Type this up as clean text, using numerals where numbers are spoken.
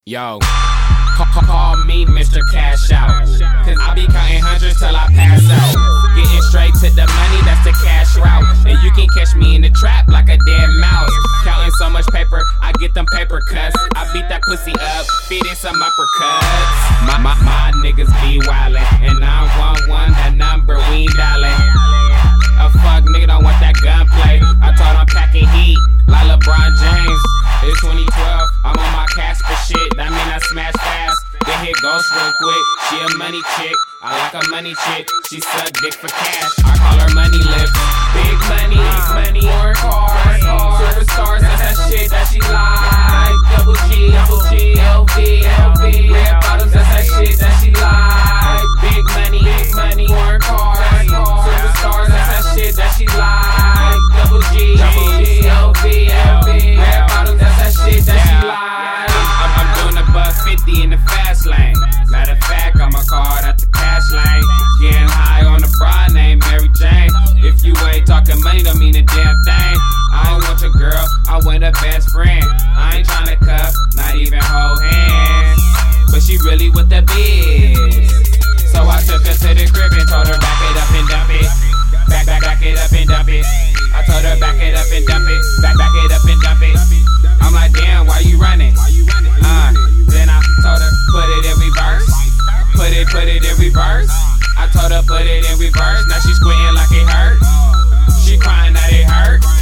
Yo, call me Mr. Cash Out, cause I be counting hundreds till I pass out. Getting straight to the money, that's the cash route. And you can catch me in the trap like a dead mouse. Counting so much paper, I get them paper cuts. I beat that pussy up, feed it some uppercuts. My niggas be wildin', and 911, that number we ain't dialing. A fuck nigga don't want that gunplay. I told him packing heat like LeBron James. It's 2012, I'm on my Casper shit. That mean I smash fast, then hit ghost real quick. She a money chick, I like a money chick. She suck dick for cash, I call her money lips. Big money, foreign cars, silver stars, that's that shit that she like. Double G, LV, red bottles, that's that shit that she like. Big money, foreign cars, silver stars, that's that shit that she like. Double G, LV, red bottles, that's that shit that she like. I'm doing a $150 in the fast lane. Matter of fact, I'ma call it at the cash lane. Getting high on the broad named Mary Jane. If you ain't talking money, don't mean a damn thing. I ain't want your girl, I want a best friend. I ain't tryna cuff, not even hold hands. But she really with the biz. So I took her to the crib and told her back it up and dump it. Back it up and dump it. I told her back it up and dump it. Back it up and dump it. I'm like, damn, why you running? Then I told her, put it in reverse. Put it in reverse. I told her, put it in reverse. Now she squinting like it hurt. She crying that it hurt.